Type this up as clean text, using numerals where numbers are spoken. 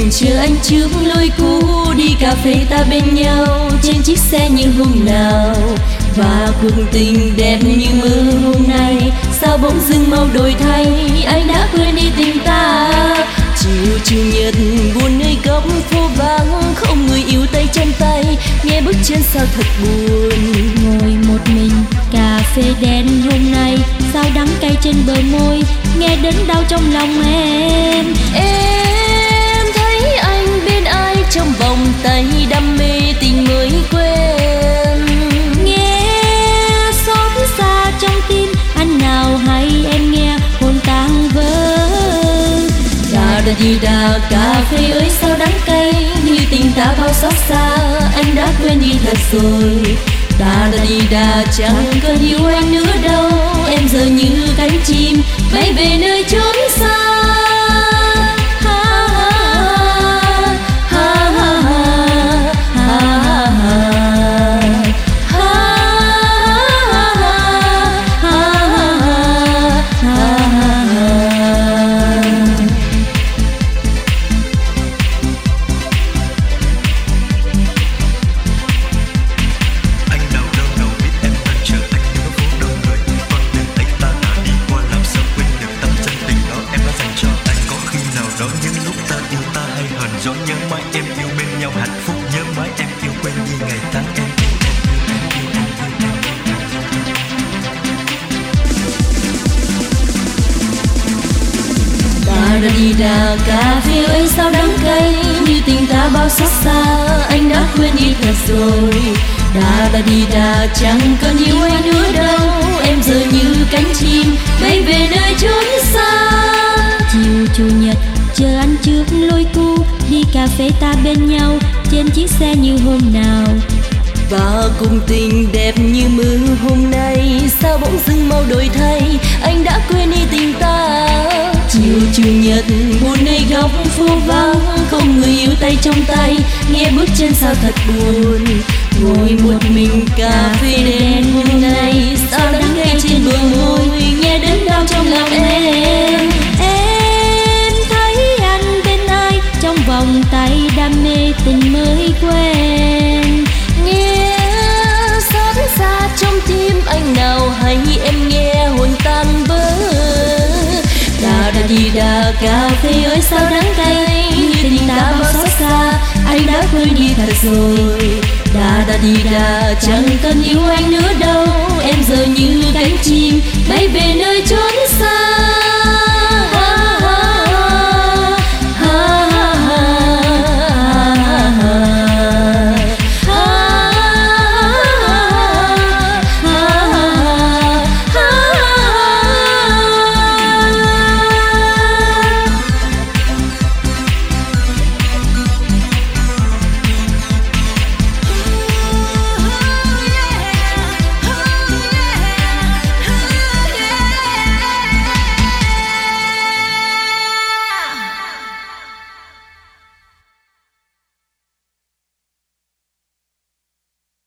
chờ anh trước lối cũ, đi cà phê ta bên nhau trên chiếc xe như hôm nào. Và cuộc tình đẹp như mơ hôm nay, sao bỗng dưng mau đổi thay, anh đã quên đi tình ta. Chiều chủ nhật buồn nơi góc phố vắng, không người yêu tay trong tay, nghe bước chân sao thật buồn. Ngồi một mình cà phê đen hôm nay, sao đắng cay trên bờ môi, nghe đến đau trong lòng em. Em thấy anh bên ai trong vòng tay, đam mê tình mới quen. Nghe xót xa trong tim, anh nào hay em nghe hồn tan vỡ. Đà đà đi đà cà phê ơi sao đắng cay, như tình ta bao xót xa, anh đã quên đi thật rồi. Đà đà đi đà chẳng còn yêu anh nữa đâu, em giờ như cánh chim bay về nơi chốn xa. Đà đi đà cà phê ơi sao đắng cay, như tình ta bao xót xa, anh đã quên đi thật rồi. Đà đi đà chẳng còn yêu anh nữa đâu, em giờ như cánh chim bay về nơi chốn xa. Chiều chủ nhật chờ anh trước lối cũ, đi cà phê ta bên nhau trên chiếc xe như hôm nào. Và cùng tình đẹp như mơ hôm nay, sao bỗng dưng mau đổi thay, anh đã quên đi tình ta. Chiều chủ nhật buồn nơi góc phố vắng, không người yêu tay trong tay, nghe bước chân sao thật buồn. Ngồi một mình cà phê đen hôm nay, sao đắng cay trên bờ môi, nghe đến đau trong lòng em. Em thấy anh bên ai trong vòng tay, đam mê tình mới quen. Nghe xót xa trong tim, anh nào hay em nghe hồn tan vỡ. Đà đà đi đà cà phê ơi sao đắng cay, như tình ta bao xót xa, anh đã quên đi thật rồi. Đà đà đi đà chẳng cần yêu anh nữa đâu, em giờ như cánh chim bay về nơi chốn xa.